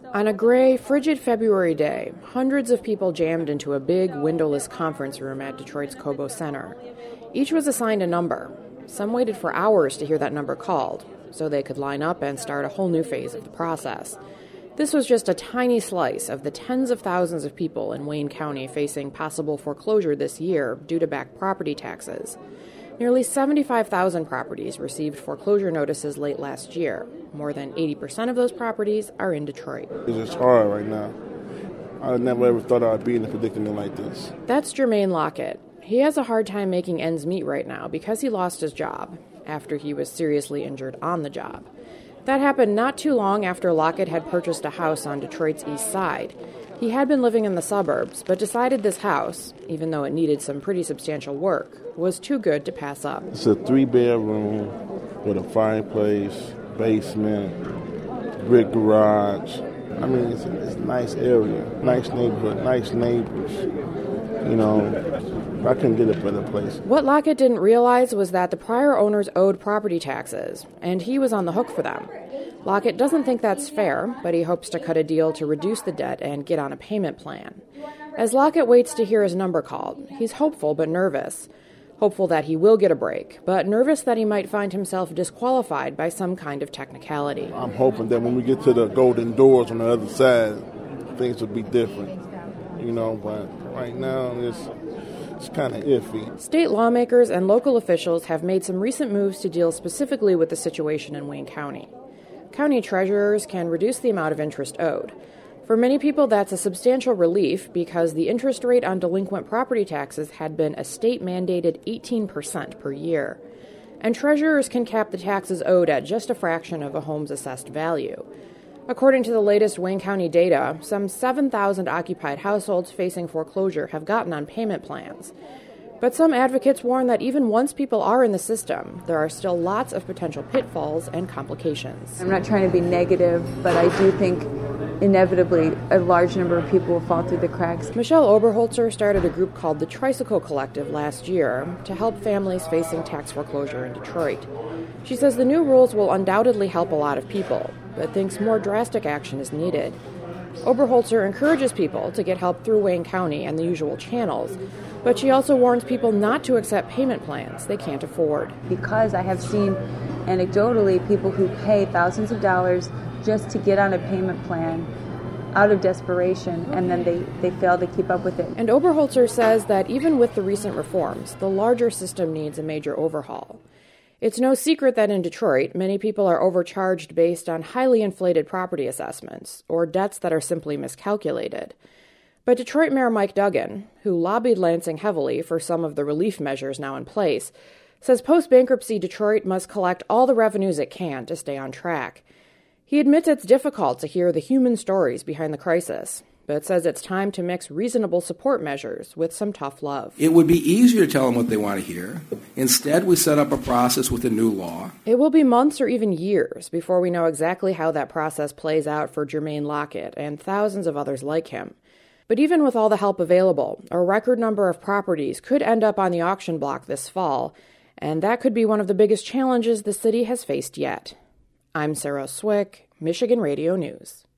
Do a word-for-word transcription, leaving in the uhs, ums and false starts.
On a gray, frigid February day, hundreds of people jammed into a big, windowless conference room at Detroit's Cobo Center. Each was assigned a number. Some waited for hours to hear that number called, so they could line up and start a whole new phase of the process. This was just a tiny slice of the tens of thousands of people in Wayne County facing possible foreclosure this year due to back property taxes. Nearly seventy-five thousand properties received foreclosure notices late last year. More than eighty percent of those properties are in Detroit. It's just hard right now. I never ever thought I'd be in a predicament like this. That's Jermaine Lockett. He has a hard time making ends meet right now because he lost his job after he was seriously injured on the job. That happened not too long after Lockett had purchased a house on Detroit's east side. He had been living in the suburbs, but decided this house, even though it needed some pretty substantial work, was too good to pass up. It's a three-bedroom with a fireplace, basement, brick garage. I mean, it's a, it's a nice area, nice neighborhood, nice neighbors. You know, I couldn't get a better place. What Lockett didn't realize was that the prior owners owed property taxes, and he was on the hook for them. Lockett doesn't think that's fair, but he hopes to cut a deal to reduce the debt and get on a payment plan. As Lockett waits to hear his number called, he's hopeful but nervous. Hopeful that he will get a break, but nervous that he might find himself disqualified by some kind of technicality. I'm hoping that when we get to the golden doors on the other side, things will be different, you know, but right now it's, it's kind of iffy. State lawmakers and local officials have made some recent moves to deal specifically with the situation in Wayne County. County treasurers can reduce the amount of interest owed. For many people, that's a substantial relief because the interest rate on delinquent property taxes had been a state-mandated eighteen percent per year. And treasurers can cap the taxes owed at just a fraction of a home's assessed value. According to the latest Wayne County data, some seven thousand occupied households facing foreclosure have gotten on payment plans. But some advocates warn that even once people are in the system, there are still lots of potential pitfalls and complications. I'm not trying to be negative, but I do think inevitably a large number of people will fall through the cracks. Michelle Oberholzer started a group called the Tricycle Collective last year to help families facing tax foreclosure in Detroit. She says the new rules will undoubtedly help a lot of people, but thinks more drastic action is needed. Oberholzer encourages people to get help through Wayne County and the usual channels, but she also warns people not to accept payment plans they can't afford. Because I have seen anecdotally people who pay thousands of dollars just to get on a payment plan out of desperation, and then they, they fail to keep up with it. And Oberholzer says that even with the recent reforms, the larger system needs a major overhaul. It's no secret that in Detroit, many people are overcharged based on highly inflated property assessments or debts that are simply miscalculated. But Detroit Mayor Mike Duggan, who lobbied Lansing heavily for some of the relief measures now in place, says post-bankruptcy Detroit must collect all the revenues it can to stay on track. He admits it's difficult to hear the human stories behind the crisis, but says it's time to mix reasonable support measures with some tough love. It would be easier to tell them what they want to hear. Instead, we set up a process with a new law. It will be months or even years before we know exactly how that process plays out for Jermaine Lockett and thousands of others like him. But even with all the help available, a record number of properties could end up on the auction block this fall, and that could be one of the biggest challenges the city has faced yet. I'm Sarah Swick, Michigan Radio News.